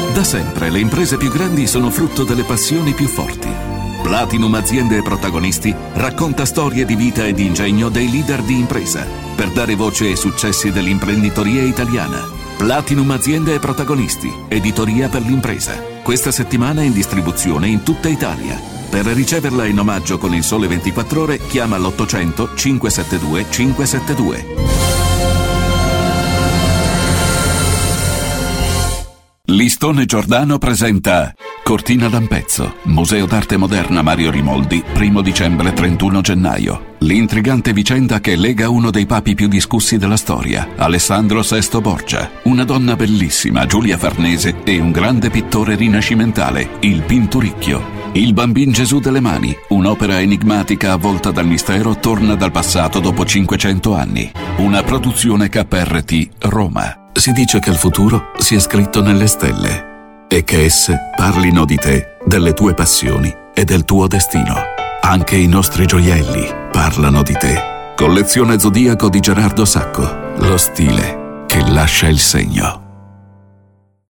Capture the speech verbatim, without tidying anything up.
Da sempre le imprese più grandi sono frutto delle passioni più forti. Platinum Aziende e Protagonisti racconta storie di vita e di ingegno dei leader di impresa per dare voce ai successi dell'imprenditoria italiana. Platinum Aziende e Protagonisti, editoria per l'impresa. Questa settimana in distribuzione in tutta Italia. Per riceverla in omaggio con il Sole ventiquattro Ore, chiama l'ottocento cinquecentosettantadue cinquecentosettantadue. Listone Giordano presenta Cortina d'Ampezzo, Museo d'Arte Moderna Mario Rimoldi, primo dicembre trentuno gennaio. L'intrigante vicenda che lega uno dei papi più discussi della storia, Alessandro sesto Borgia, una donna bellissima, Giulia Farnese, e un grande pittore rinascimentale, il Pinturicchio. Il Bambin Gesù delle Mani, un'opera enigmatica avvolta dal mistero, torna dal passato dopo cinquecento anni. Una produzione K R T Roma. Si dice che il futuro sia scritto nelle stelle e che esse parlino di te, delle tue passioni e del tuo destino. Anche i nostri gioielli parlano di te. Collezione Zodiaco di Gerardo Sacco. Lo stile che lascia il segno.